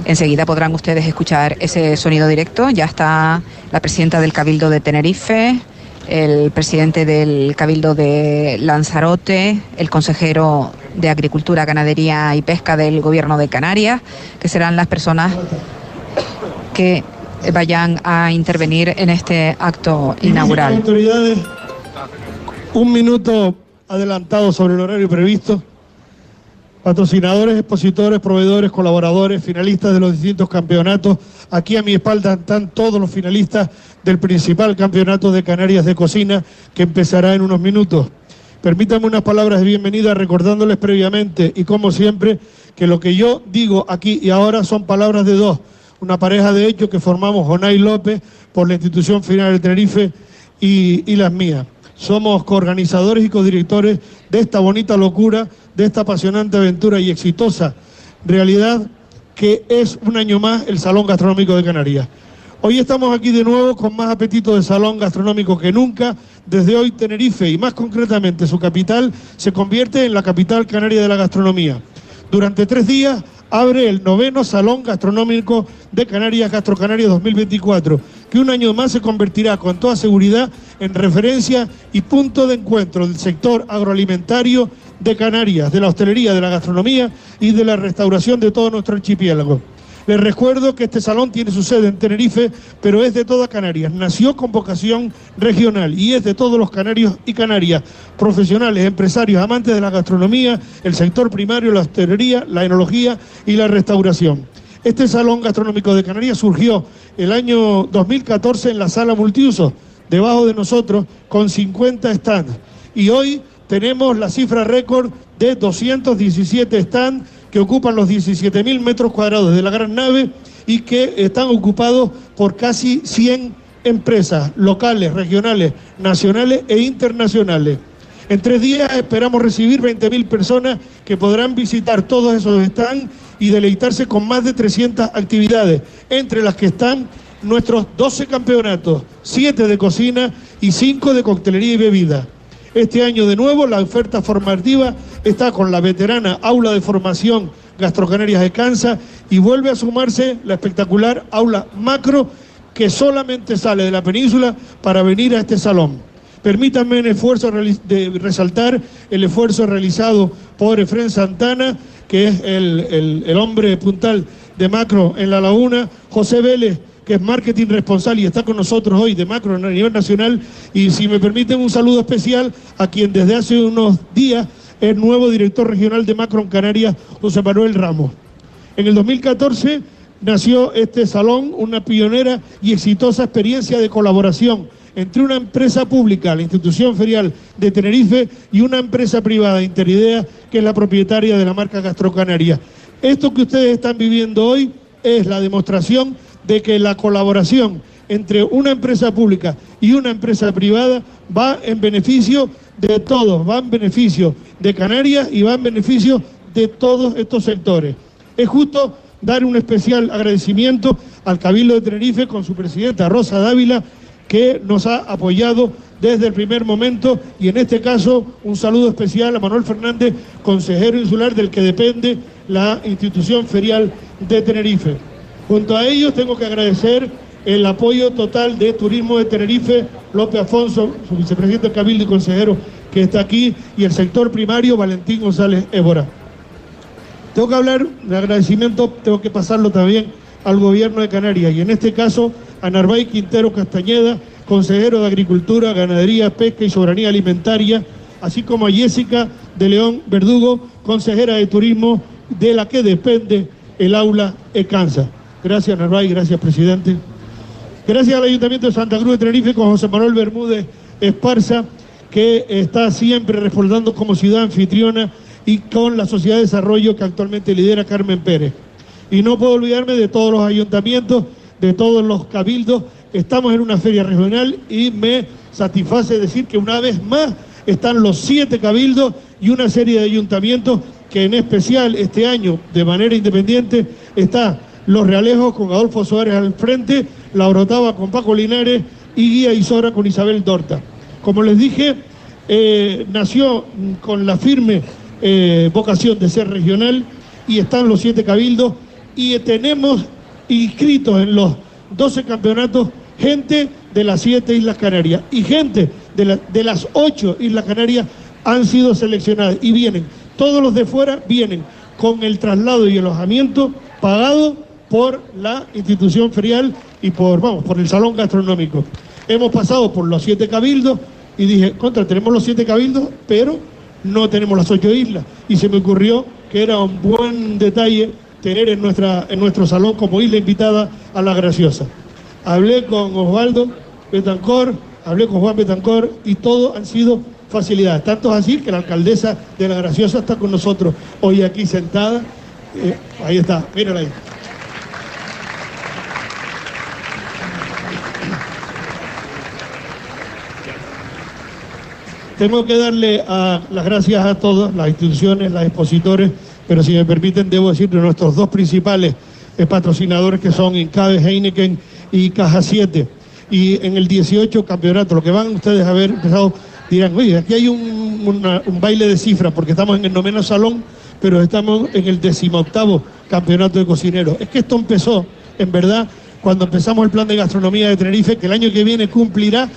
Enseguida podrán ustedes escuchar ese sonido directo. Ya está la presidenta del Cabildo de Tenerife, el presidente del Cabildo de Lanzarote, el consejero de Agricultura, Ganadería y Pesca del Gobierno de Canarias, que serán las personas que vayan a intervenir en este acto inaugural. Autoridades, un minuto adelantado sobre el horario previsto. Patrocinadores, expositores, proveedores, colaboradores, finalistas de los distintos campeonatos. Aquí a mi espalda están todos los finalistas del principal campeonato de Canarias de cocina, que empezará en unos minutos. Permítanme unas palabras de bienvenida recordándoles previamente y como siempre que lo que yo digo aquí y ahora son palabras de dos. Una pareja de hecho que formamos Jonay López por la Institución Ferial de Tenerife y las mías. Somos coorganizadores y codirectores de esta bonita locura, de esta apasionante aventura y exitosa realidad que es un año más el Salón Gastronómico de Canarias. Hoy estamos aquí de nuevo con más apetito de salón gastronómico que nunca. Desde hoy Tenerife, y más concretamente su capital, se convierte en la capital canaria de la gastronomía. Durante 3 días abre el 9º Salón Gastronómico de Canarias, GastroCanarias 2024, que un año más se convertirá con toda seguridad en referencia y punto de encuentro del sector agroalimentario de Canarias, de la hostelería, de la gastronomía y de la restauración de todo nuestro archipiélago. Les recuerdo que este salón tiene su sede en Tenerife, pero es de toda Canarias. Nació con vocación regional y es de todos los canarios y canarias, profesionales, empresarios, amantes de la gastronomía, el sector primario, la hostelería, la enología y la restauración. Este Salón Gastronómico de Canarias surgió el año 2014 en la sala multiusos, debajo de nosotros, con 50 stands. Y hoy tenemos la cifra récord de 217 stands que ocupan los 17.000 metros cuadrados de la gran nave y que están ocupados por casi 100 empresas locales, regionales, nacionales e internacionales. En 3 días esperamos recibir 20.000 personas que podrán visitar todos esos stands y deleitarse con más de 300 actividades, entre las que están nuestros 12 campeonatos, 7 de cocina y 5 de coctelería y bebida. Este año de nuevo la oferta formativa está con la veterana Aula de Formación GastroCanarias de Cansa y vuelve a sumarse la espectacular Aula Macro que solamente sale de la península para venir a este salón. Permítanme resaltar el esfuerzo realizado por Efrén Santana, que es el hombre puntal de Macro en La Laguna, José Vélez, que es marketing responsable y está con nosotros hoy de Macro a nivel nacional, y si me permiten un saludo especial a quien desde hace unos días es nuevo director regional de Macro en Canarias, José Manuel Ramos. En el 2014 nació este salón, una pionera y exitosa experiencia de colaboración entre una empresa pública, la Institución Ferial de Tenerife, y una empresa privada, Interidea, que es la propietaria de la marca GastroCanarias. Esto que ustedes están viviendo hoy es la demostración de que la colaboración entre una empresa pública y una empresa privada va en beneficio de todos, va en beneficio de Canarias y va en beneficio de todos estos sectores. Es justo dar un especial agradecimiento al Cabildo de Tenerife con su presidenta Rosa Dávila, que nos ha apoyado desde el primer momento, y en este caso un saludo especial a Manuel Fernández, consejero insular del que depende la Institución Ferial de Tenerife. Junto a ellos tengo que agradecer el apoyo total de Turismo de Tenerife, López Afonso, su vicepresidente del Cabildo y consejero que está aquí, y el sector primario, Valentín González Évora. Tengo que hablar de agradecimiento, tengo que pasarlo también al Gobierno de Canarias, y en este caso a Narváez Quintero Castañeda, consejero de Agricultura, Ganadería, Pesca y Soberanía Alimentaria, así como a Jessica de León Verdugo, consejera de Turismo, de la que depende el aula ECANSA. Gracias, Narváez, gracias, presidente. Gracias al Ayuntamiento de Santa Cruz de Tenerife con José Manuel Bermúdez Esparza, que está siempre respaldando como ciudad anfitriona, y con la Sociedad de Desarrollo que actualmente lidera Carmen Pérez. Y no puedo olvidarme de todos los ayuntamientos, de todos los cabildos. Estamos en una feria regional y me satisface decir que una vez más están los 7 cabildos y una serie de ayuntamientos, que en especial este año de manera independiente está Los Realejos con Adolfo Suárez al frente, La Orotava con Paco Linares y Guía y Sora con Isabel Dorta. Como les dije, nació con la firme vocación de ser regional, y están los 7 cabildos y tenemos inscritos en los 12 campeonatos gente de las 7 Islas Canarias y gente de las 8 Islas Canarias han sido seleccionadas y vienen, todos los de fuera vienen con el traslado y alojamiento pagado por la institución ferial y por el salón gastronómico. Hemos pasado por los 7 cabildos y dije, tenemos los 7 cabildos, pero no tenemos las 8 islas. Y se me ocurrió que era un buen detalle tener en nuestro salón como isla invitada a La Graciosa. Hablé con Osvaldo Betancor, hablé con Juan Betancor y todo han sido facilidades. Tanto es así que la alcaldesa de La Graciosa está con nosotros hoy aquí sentada. Ahí está, mírala ahí. Tengo que darle las gracias a todas las instituciones, los expositores, pero si me permiten debo decir de nuestros 2 principales patrocinadores que son Incabe, Heineken y Caja 7. Y en el 18 campeonato, lo que van ustedes a ver empezado, dirán, oye, aquí hay un baile de cifras porque estamos en el 9º salón, pero estamos en el 18º campeonato de cocineros. Es que esto empezó, en verdad, cuando empezamos el plan de gastronomía de Tenerife, que el año que viene cumplirá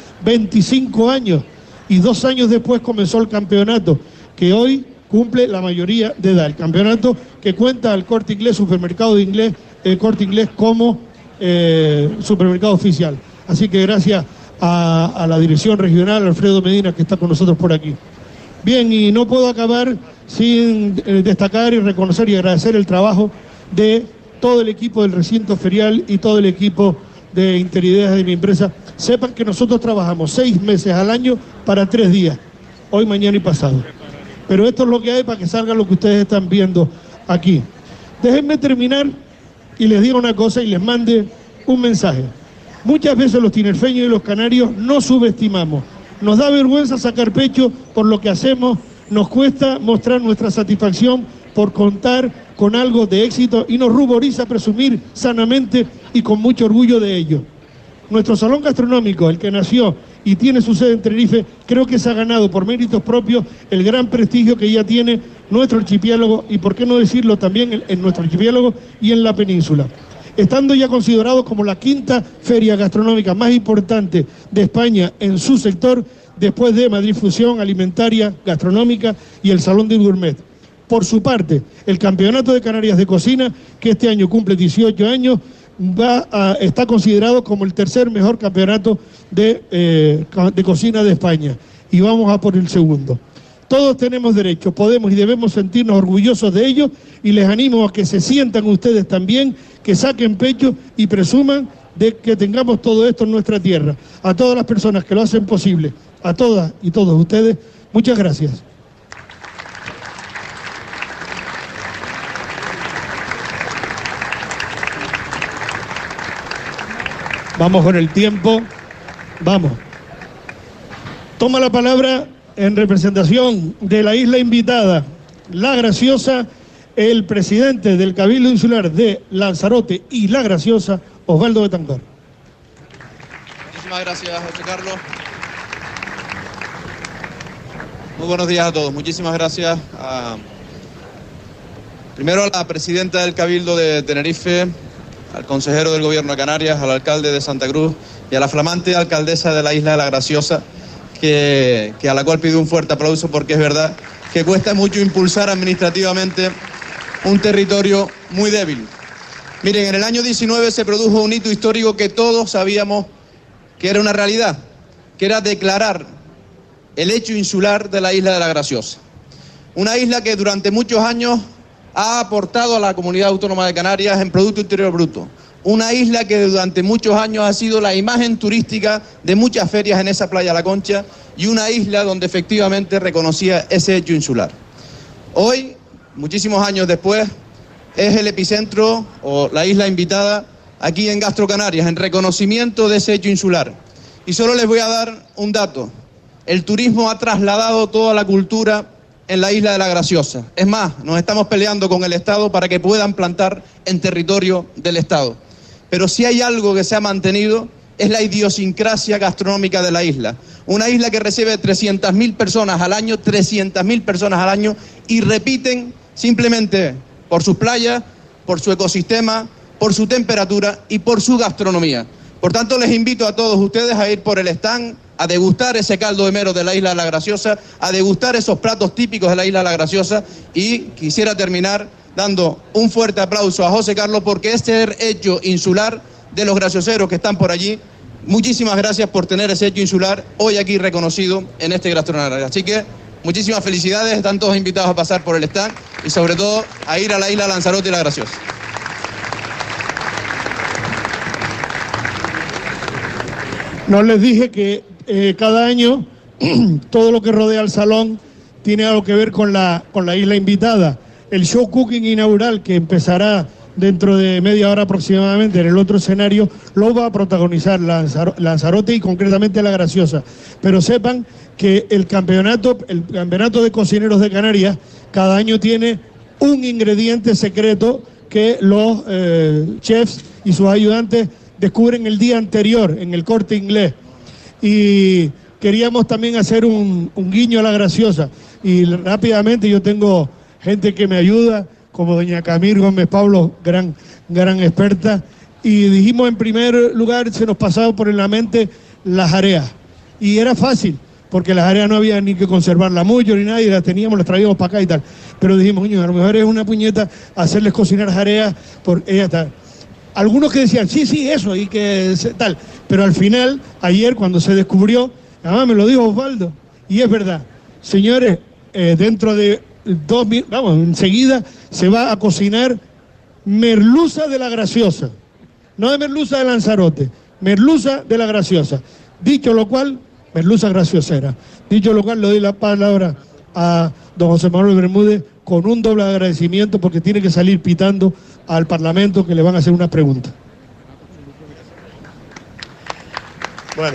25 años. Y 2 años después comenzó el campeonato, que hoy cumple la mayoría de edad. El campeonato que cuenta al Corte Inglés, supermercado de Inglés, Corte Inglés como supermercado oficial. Así que gracias a la dirección regional, Alfredo Medina, que está con nosotros por aquí. Bien, y no puedo acabar sin destacar y reconocer y agradecer el trabajo de todo el equipo del recinto ferial y todo el equipo de Interideas de mi empresa. Sepan que nosotros trabajamos 6 meses al año para 3 días, hoy, mañana y pasado. Pero esto es lo que hay para que salga lo que ustedes están viendo aquí. Déjenme terminar y les diga una cosa y les mande un mensaje. Muchas veces los tinerfeños y los canarios nos subestimamos. Nos da vergüenza sacar pecho por lo que hacemos, nos cuesta mostrar nuestra satisfacción por contar con algo de éxito y nos ruboriza presumir sanamente y con mucho orgullo de ello. Nuestro salón gastronómico, el que nació y tiene su sede en Tenerife, creo que se ha ganado por méritos propios el gran prestigio que ya tiene nuestro archipiélago y, por qué no decirlo, también en nuestro archipiélago y en la península. Estando ya considerado como la 5ª feria gastronómica más importante de España en su sector, después de Madrid Fusión Alimentaria, Gastronómica y el Salón del Gourmet. Por su parte, el Campeonato de Canarias de Cocina, que este año cumple 18 años, está considerado como el 3er mejor campeonato de cocina de España. Y vamos a por el 2º. Todos tenemos derecho, podemos y debemos sentirnos orgullosos de ello y les animo a que se sientan ustedes también, que saquen pecho y presuman de que tengamos todo esto en nuestra tierra. A todas las personas que lo hacen posible, a todas y todos ustedes, muchas gracias. Vamos con el tiempo, vamos. Toma la palabra en representación de la isla invitada, La Graciosa, el presidente del Cabildo Insular de Lanzarote y La Graciosa, Osvaldo Betancor. Muchísimas gracias, José Carlos. Muy buenos días a todos. Muchísimas gracias primero a la presidenta del Cabildo de Tenerife, al consejero del Gobierno de Canarias, al alcalde de Santa Cruz y a la flamante alcaldesa de la isla de La Graciosa, que a la cual pido un fuerte aplauso porque es verdad que cuesta mucho impulsar administrativamente un territorio muy débil. Miren, en el año 19 se produjo un hito histórico que todos sabíamos que era una realidad, que era declarar el hecho insular de la isla de La Graciosa. Una isla que durante muchos años ha aportado a la comunidad autónoma de Canarias en Producto Interior Bruto. Una isla que durante muchos años ha sido la imagen turística de muchas ferias en esa playa La Concha y una isla donde efectivamente reconocía ese hecho insular. Hoy, muchísimos años después, es el epicentro o la isla invitada aquí en Gastro Canarias, en reconocimiento de ese hecho insular. Y solo les voy a dar un dato. El turismo ha trasladado toda la cultura en la isla de La Graciosa. Es más, nos estamos peleando con el Estado para que puedan plantar en territorio del Estado. Pero si hay algo que se ha mantenido es la idiosincrasia gastronómica de la isla. Una isla que recibe 300.000 personas al año, 300.000 personas al año, y repiten simplemente por sus playas, por su ecosistema, por su temperatura y por su gastronomía. Por tanto, les invito a todos ustedes a ir por el stand, a degustar ese caldo de mero de la isla de La Graciosa, a degustar esos platos típicos de la isla de La Graciosa, y quisiera terminar dando un fuerte aplauso a José Carlos porque este hecho insular de los gracioseros que están por allí, muchísimas gracias por tener ese hecho insular hoy aquí reconocido en este gastronario. Así que muchísimas felicidades, están todos invitados a pasar por el stand y sobre todo a ir a la isla Lanzarote y La Graciosa. No les dije que cada año todo lo que rodea al salón tiene algo que ver con la isla invitada. El show cooking inaugural, que empezará dentro de media hora aproximadamente en el otro escenario, lo va a protagonizar Lanzarote y concretamente La Graciosa. Pero sepan que el campeonato de cocineros de Canarias cada año tiene un ingrediente secreto que los chefs y sus ayudantes descubren el día anterior en el Corte Inglés. Y queríamos también hacer un guiño a La Graciosa. Y rápidamente yo tengo gente que me ayuda, como doña Camil Gómez Pablo, gran experta, y dijimos en primer lugar, se nos pasaba por la mente las jareas, y era fácil, porque las jareas no había ni que conservarla mucho ni nada, y las traíamos para acá y tal, pero dijimos, coño, a lo mejor es una puñeta hacerles cocinar jareas, por ella tal. Algunos que decían, sí, eso, y que tal, pero al final, ayer cuando se descubrió, además me lo dijo Osvaldo, y es verdad, señores, dentro de enseguida se va a cocinar merluza de La Graciosa, no de merluza de Lanzarote, merluza de La Graciosa. Dicho lo cual, merluza graciosera. Dicho lo cual, le doy la palabra a don José Manuel Bermúdez con un doble agradecimiento porque tiene que salir pitando al Parlamento que le van a hacer una pregunta. Bueno.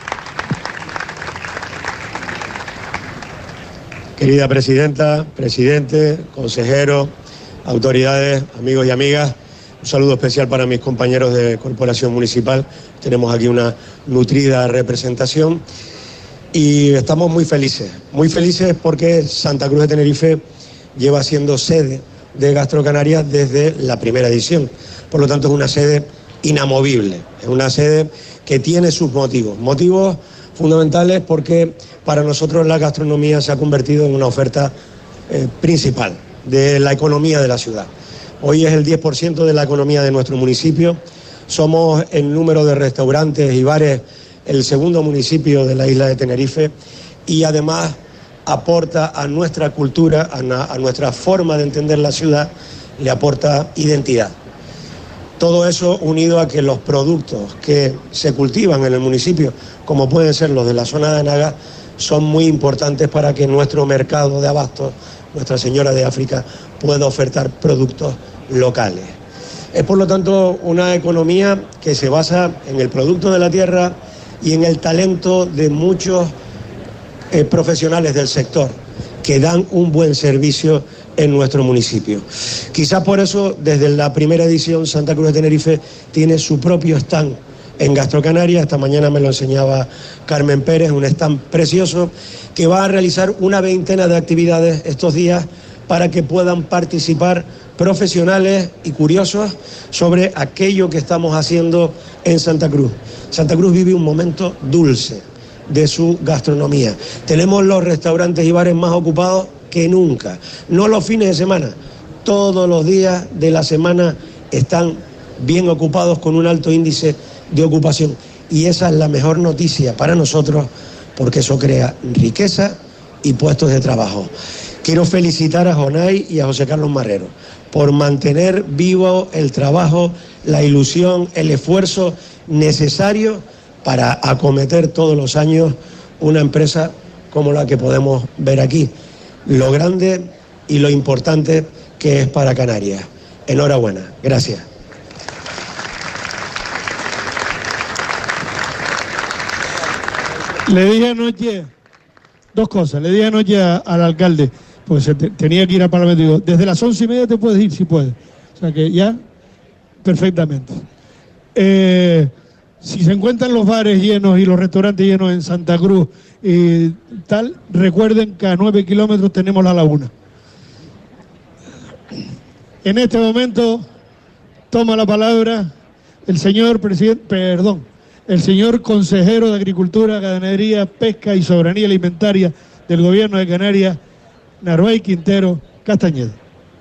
Querida presidenta, presidente, consejero, autoridades, amigos y amigas, un saludo especial para mis compañeros de Corporación Municipal. Tenemos aquí una nutrida representación y estamos muy felices porque Santa Cruz de Tenerife lleva siendo sede de Gastrocanarias desde la primera edición. Por lo tanto, es una sede inamovible, es una sede que tiene sus motivos fundamentales porque para nosotros la gastronomía se ha convertido en una oferta principal de la economía de la ciudad. Hoy es el 10% de la economía de nuestro municipio. Somos en número de restaurantes y bares el segundo municipio de la isla de Tenerife y además aporta a nuestra cultura, a nuestra forma de entender la ciudad, le aporta identidad. Todo eso unido a que los productos que se cultivan en el municipio, como pueden ser los de la zona de Anaga, son muy importantes para que nuestro mercado de abastos, Nuestra Señora de África, pueda ofertar productos locales. Es por lo tanto una economía que se basa en el producto de la tierra y en el talento de muchos profesionales del sector que dan un buen servicio en nuestro municipio. Quizás por eso, desde la primera edición, Santa Cruz de Tenerife tiene su propio stand en Gastrocanarias. Esta mañana me lo enseñaba Carmen Pérez, un stand precioso que va a realizar una veintena de actividades estos días para que puedan participar profesionales y curiosos sobre aquello que estamos haciendo en Santa Cruz. Santa Cruz vive un momento dulce de su gastronomía. Tenemos los restaurantes y bares más ocupados que nunca. No los fines de semana, todos los días de la semana están bien ocupados con un alto índice de ocupación. Y esa es la mejor noticia para nosotros porque eso crea riqueza y puestos de trabajo. Quiero felicitar a Jonay y a José Carlos Marrero por mantener vivo el trabajo, la ilusión, el esfuerzo necesario para acometer todos los años una empresa como la que podemos ver aquí. Lo grande y lo importante que es para Canarias. Enhorabuena. Gracias. Le dije anoche dos cosas. Le dije anoche al alcalde, pues tenía que ir al Parlamento. Digo, desde las 11:30 te puedes ir, si puedes. O sea que ya, perfectamente. Si se encuentran los bares llenos y los restaurantes llenos en Santa Cruz y tal, recuerden que a 9 kilómetros tenemos la laguna. En este momento toma la palabra el señor el señor consejero de Agricultura, Ganadería, Pesca y Soberanía Alimentaria del Gobierno de Canarias, Narváez Quintero Castañeda.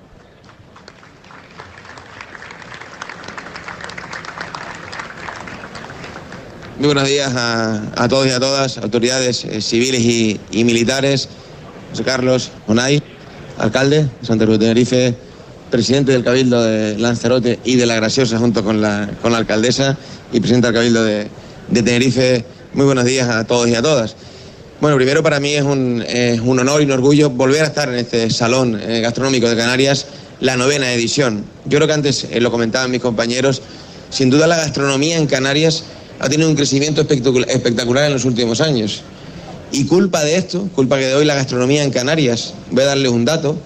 Muy buenos días a todos y a todas, autoridades civiles y militares. José Carlos Onay, alcalde de Santa Cruz de Tenerife, presidente del Cabildo de Lanzarote y de La Graciosa junto con la alcaldesa y presidente del Cabildo de Tenerife. Muy buenos días a todos y a todas. Bueno, primero para mí es un honor y un orgullo volver a estar en este salón gastronómico de Canarias, la 9ª edición. Yo creo que antes lo comentaban mis compañeros, sin duda la gastronomía en Canarias ha tenido un crecimiento espectacular en los últimos años. Y culpa de esto, culpa que de hoy la gastronomía en Canarias, voy a darles un dato,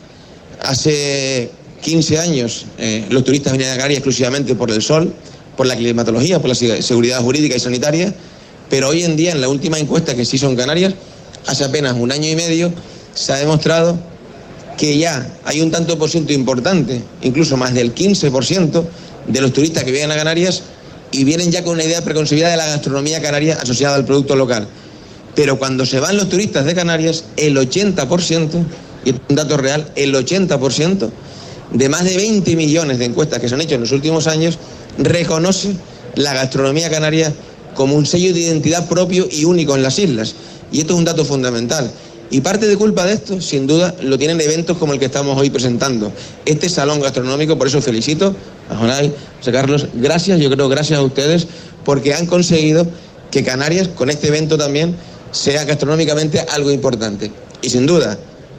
hace 15 años los turistas venían a Canarias exclusivamente por el sol, por la climatología, por la seguridad jurídica y sanitaria, pero hoy en día en la última encuesta que se hizo en Canarias, hace apenas un año y medio, se ha demostrado que ya hay un tanto por ciento importante, incluso más del 15% de los turistas que vienen a Canarias y vienen ya con una idea preconcebida de la gastronomía canaria asociada al producto local. Pero cuando se van los turistas de Canarias, el 80%, y es un dato real, el 80% de más de 20 millones de encuestas que se han hecho en los últimos años, reconoce la gastronomía canaria como un sello de identidad propio y único en las islas. Y esto es un dato fundamental. Y parte de culpa de esto, sin duda, lo tienen eventos como el que estamos hoy presentando. Este salón gastronómico, por eso felicito a Jonay, José Carlos, gracias, yo creo gracias a ustedes, porque han conseguido que Canarias, con este evento también, sea gastronómicamente algo importante. Y sin duda,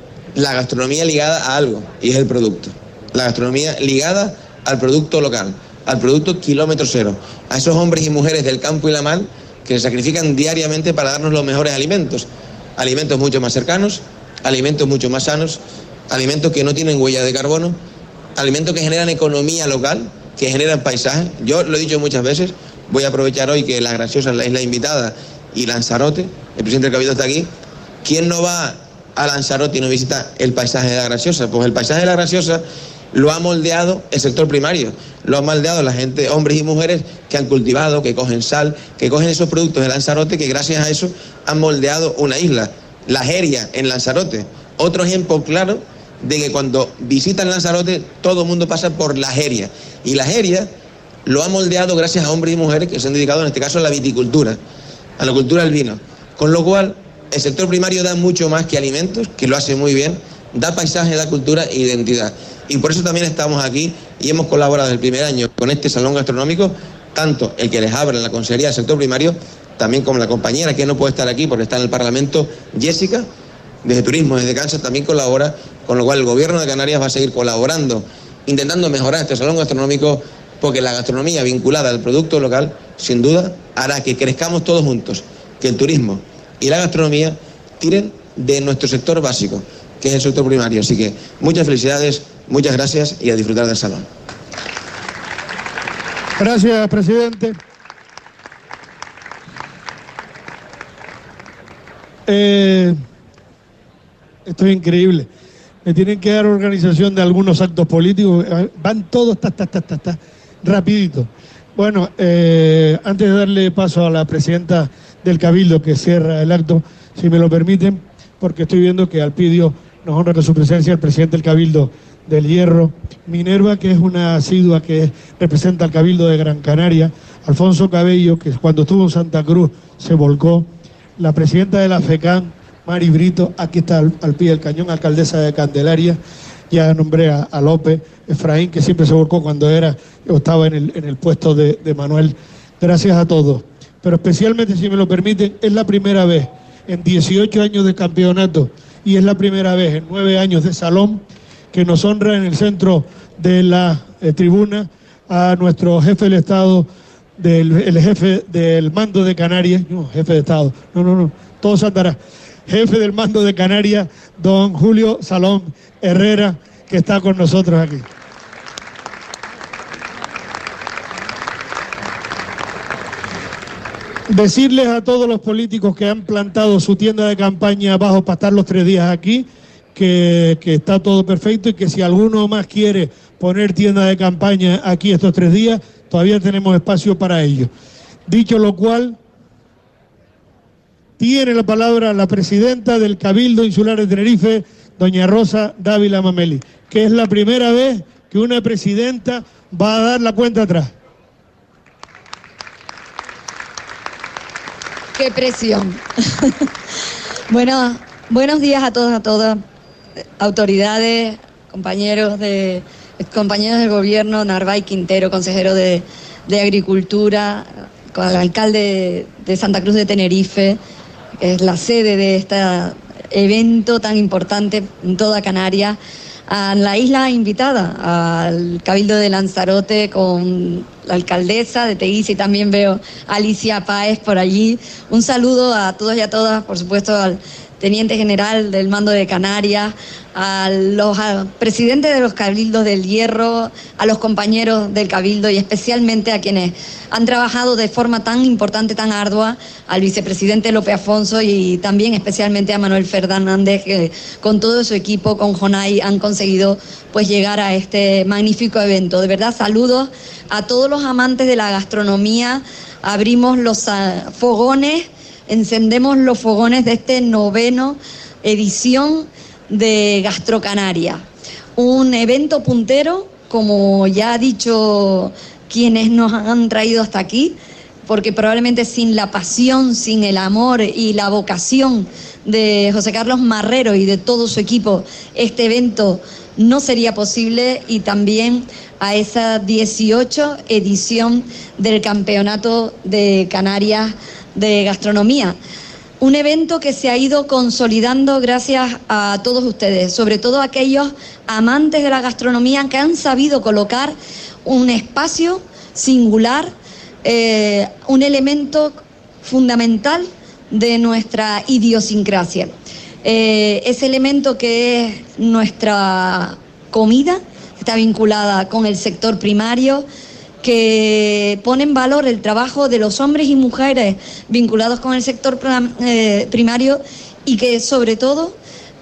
la gastronomía ligada a algo, y es el producto. La gastronomía ligada al producto local, al producto kilómetro cero, a esos hombres y mujeres del campo y la mar que se sacrifican diariamente para darnos los mejores alimentos. Alimentos mucho más cercanos, alimentos mucho más sanos, alimentos que no tienen huella de carbono, alimentos que generan economía local, que generan paisaje. Yo lo he dicho muchas veces, voy a aprovechar hoy que La Graciosa es la isla invitada y Lanzarote, el presidente del Cabildo está aquí. ¿Quién no va a Lanzarote y no visita el paisaje de La Graciosa? Pues el paisaje de La Graciosa lo ha moldeado el sector primario, lo ha moldeado la gente, hombres y mujeres que han cultivado, que cogen sal, que cogen esos productos de Lanzarote, que gracias a eso han moldeado una isla. La Jeria en Lanzarote, otro ejemplo claro de que cuando visitan Lanzarote todo el mundo pasa por La Jeria. Y La Jeria lo ha moldeado gracias a hombres y mujeres que se han dedicado en este caso a la viticultura, a la cultura del vino. Con lo cual el sector primario da mucho más que alimentos, que lo hace muy bien, da paisaje, da cultura e identidad. Y por eso también estamos aquí y hemos colaborado desde el primer año con este salón gastronómico, tanto el que les abre en la Consejería del Sector Primario, también como la compañera que no puede estar aquí porque está en el Parlamento, Jessica, desde Turismo, desde Kansas, también colabora, con lo cual el Gobierno de Canarias va a seguir colaborando, intentando mejorar este salón gastronómico, porque la gastronomía vinculada al producto local, sin duda, hará que crezcamos todos juntos, que el turismo y la gastronomía tiren de nuestro sector básico, que es el sector primario. Así que muchas felicidades, muchas gracias y a disfrutar del salón. Gracias, presidente. Esto es increíble. Me tienen que dar organización de algunos actos políticos. Van todos rapidito. Bueno, antes de darle paso a la presidenta del Cabildo que cierra el acto, si me lo permiten, porque estoy viendo que Alpidio nos honra con su presencia el presidente del Cabildo del Hierro, Minerva, que es una asidua que representa al Cabildo de Gran Canaria, Alfonso Cabello, que cuando estuvo en Santa Cruz se volcó, la presidenta de la FECAN, Mari Brito, aquí está al pie del cañón, alcaldesa de Candelaria, ya nombré a López Efraín, que siempre se volcó cuando estaba en el puesto de Manuel. Gracias a todos, pero especialmente, si me lo permiten, es la primera vez en 18 años de campeonato y es la primera vez en 9 años de salón que nos honra en el centro de la tribuna a nuestro jefe del Estado, el jefe del mando de Canarias, no, jefe de Estado, todo se andará, jefe del mando de Canarias, don Julio Salón Herrera, que está con nosotros aquí. Decirles a todos los políticos que han plantado su tienda de campaña abajo para estar los 3 días aquí, que está todo perfecto y que si alguno más quiere poner tienda de campaña aquí estos 3 días, todavía tenemos espacio para ello. Dicho lo cual, tiene la palabra la presidenta del Cabildo Insular de Tenerife, doña Rosa Dávila Mameli, que es la primera vez que una presidenta va a dar la cuenta atrás. ¡Qué presión! Bueno, buenos días a todos, a todas, autoridades, compañeros del gobierno, Narváez Quintero, consejero de Agricultura, con el alcalde de Santa Cruz de Tenerife, que es la sede de este evento tan importante en toda Canarias, a la isla invitada, al Cabildo de Lanzarote, con la alcaldesa de Teguise, y también veo a Alicia Páez por allí. Un saludo a todos y a todas, por supuesto al teniente general del Mando de Canarias, a los presidentes de los Cabildos del Hierro, a los compañeros del Cabildo y especialmente a quienes han trabajado de forma tan importante, tan ardua, al vicepresidente López Afonso y también especialmente a Manuel Fernández, que con todo su equipo, con Jonay, han conseguido pues llegar a este magnífico evento. De verdad, saludos a todos los amantes de la gastronomía. Abrimos los fogones, encendemos los fogones de este 9ª edición de Gastrocanaria, un evento puntero, como ya ha dicho quienes nos han traído hasta aquí, porque probablemente sin la pasión, sin el amor y la vocación de José Carlos Marrero y de todo su equipo, este evento no sería posible, y también a esa 18 edición del Campeonato de Canarias de Gastronomía. Un evento que se ha ido consolidando gracias a todos ustedes, sobre todo a aquellos amantes de la gastronomía que han sabido colocar un espacio singular, un elemento fundamental de nuestra idiosincrasia. Ese elemento que es nuestra comida, está vinculada con el sector primario, que pone en valor el trabajo de los hombres y mujeres vinculados con el sector primario, y que sobre todo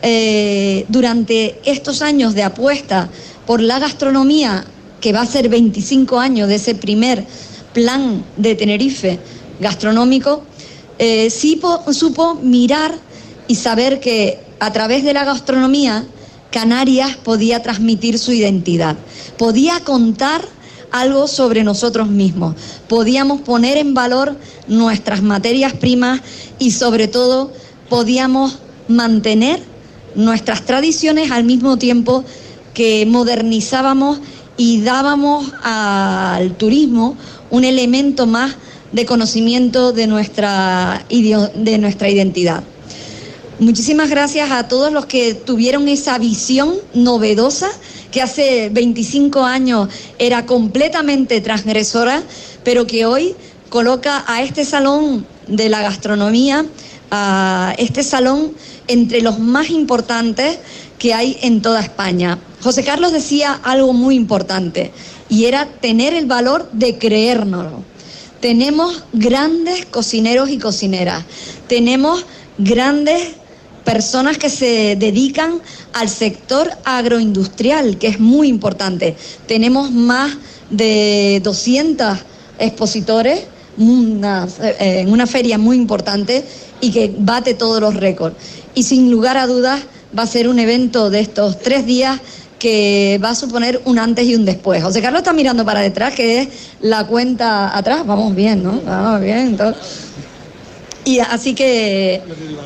durante estos años de apuesta por la gastronomía, que va a ser 25 años de ese primer plan de Tenerife gastronómico, supo mirar y saber que a través de la gastronomía Canarias podía transmitir su identidad, podía contar algo sobre nosotros mismos, podíamos poner en valor nuestras materias primas y sobre todo podíamos mantener nuestras tradiciones al mismo tiempo que modernizábamos y dábamos al turismo un elemento más de conocimiento de nuestra identidad. Muchísimas gracias a todos los que tuvieron esa visión novedosa, que hace 25 años era completamente transgresora, pero que hoy coloca a este salón de la gastronomía, a este salón entre los más importantes que hay en toda España. José Carlos decía algo muy importante, y era tener el valor de creérnoslo. Tenemos grandes cocineros y cocineras, tenemos grandes personas que se dedican al sector agroindustrial, que es muy importante. Tenemos más de 200 expositores en una feria muy importante y que bate todos los récords. Y sin lugar a dudas va a ser un evento de estos 3 días que va a suponer un antes y un después. José Carlos está mirando para detrás, que es la cuenta atrás. Vamos bien, ¿no? Vamos bien. Entonces, y así que,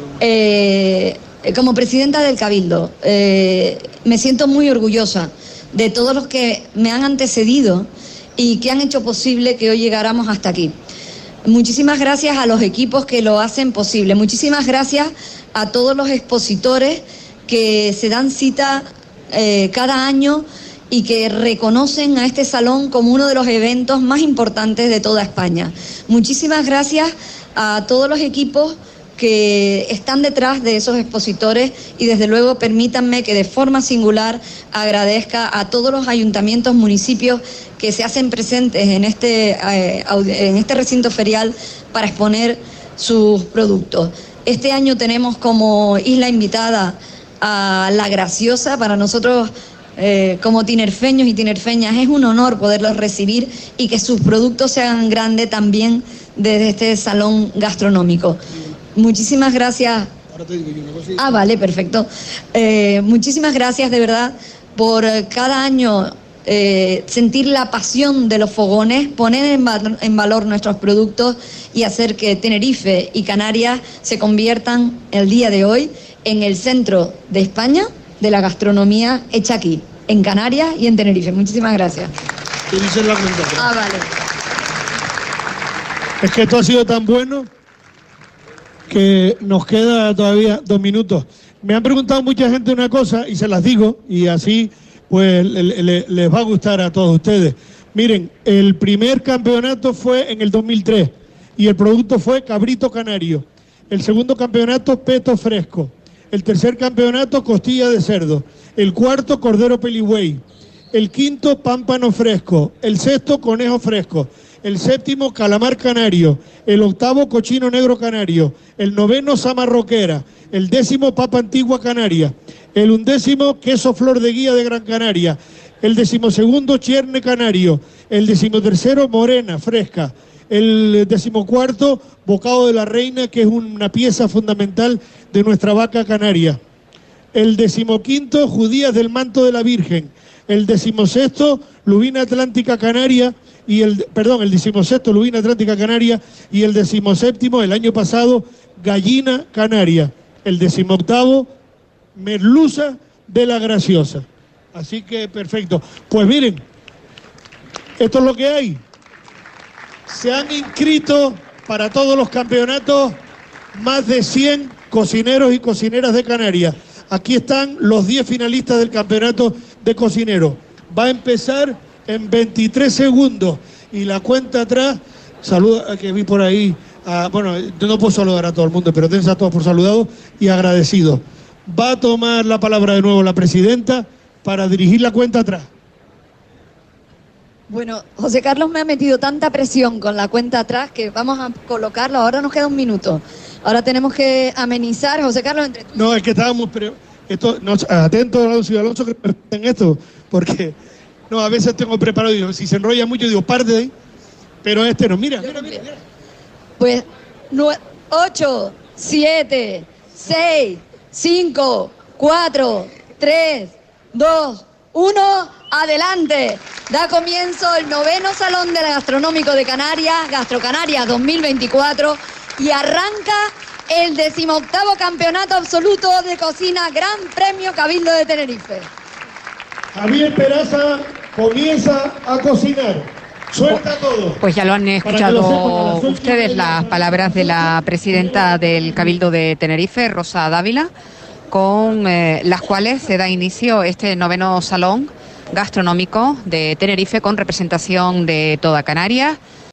como presidenta del Cabildo, me siento muy orgullosa de todos los que me han antecedido y que han hecho posible que hoy llegáramos hasta aquí. Muchísimas gracias a los equipos que lo hacen posible. Muchísimas gracias a todos los expositores que se dan cita cada año y que reconocen a este salón como uno de los eventos más importantes de toda España. Muchísimas gracias a todos los equipos que están detrás de esos expositores, y desde luego permítanme que de forma singular agradezca a todos los ayuntamientos, municipios que se hacen presentes en este recinto ferial para exponer sus productos. Este año tenemos como isla invitada a La Graciosa. Para nosotros como tinerfeños y tinerfeñas. Es un honor poderlos recibir y que sus productos se hagan grandes también desde este salón gastronómico. Muchísimas gracias. Ahora te digo yo una cosita. Ah, vale, perfecto. Muchísimas gracias de verdad por cada año sentir la pasión de los fogones, poner en valor nuestros productos y hacer que Tenerife y Canarias se conviertan el día de hoy en el centro de España de la gastronomía hecha aquí, en Canarias y en Tenerife. Muchísimas gracias. ¿Qué dice la cuenta? Ah, vale. Es que esto ha sido tan bueno que nos queda todavía 2 minutos. Me han preguntado mucha gente una cosa y se las digo y así pues les va a gustar a todos ustedes. Miren, el primer campeonato fue en el 2003 y el producto fue cabrito canario. El segundo campeonato, peto fresco. El tercer campeonato, costilla de cerdo. El cuarto, cordero peligüey. El quinto, pámpano fresco. El sexto, conejo fresco. El séptimo, calamar canario. El octavo, cochino negro canario. El noveno, sama roquera. El 10º, papa antigua canaria. El 11º, queso flor de guía de Gran Canaria. El 12º, chierne canario. El 13º, morena fresca. El 14º, bocado de la reina, que es una pieza fundamental de nuestra vaca canaria. El 15º, judías del manto de la Virgen. El 16º, lubina atlántica canaria. Y el 16º, lubina atlántica canaria. Y el 17º, el año pasado, gallina canaria. El 18º, merluza de la Graciosa. Así que perfecto. Pues miren, esto es lo que hay. Se han inscrito para todos los campeonatos más de 100 cocineros y cocineras de Canarias. Aquí están los 10 finalistas del campeonato de cocineros. Va a empezar en 23 segundos y la cuenta atrás, saluda que vi por ahí, bueno, yo no puedo saludar a todo el mundo, pero dense a todos por saludados y agradecidos. Va a tomar la palabra de nuevo la presidenta para dirigir la cuenta atrás. Bueno, José Carlos me ha metido tanta presión con la cuenta atrás que vamos a colocarlo. Ahora nos queda 1 minuto. Ahora tenemos que amenizar, José Carlos, entre tú. No, es que estábamos... Atento a Ciudad Alonso que en esto, porque no, a veces tengo preparado, digo, si se enrolla mucho, digo, parte de ahí, pero este no. Mira. Pues 8, 7, 6, 5, 4, 3, 2, 1, adelante. Da comienzo el 9º Salón del Gastronómico de Canarias, GastroCanarias 2024, y arranca el 18º Campeonato Absoluto de Cocina Gran Premio Cabildo de Tenerife. Javier Peraza comienza a cocinar. Suelta todo. Pues ya lo han escuchado ustedes, las palabras de la presidenta del Cabildo de Tenerife, Rosa Dávila, con las cuales se da inicio este 9º Salón Gastronómico de Tenerife con representación de toda Canarias.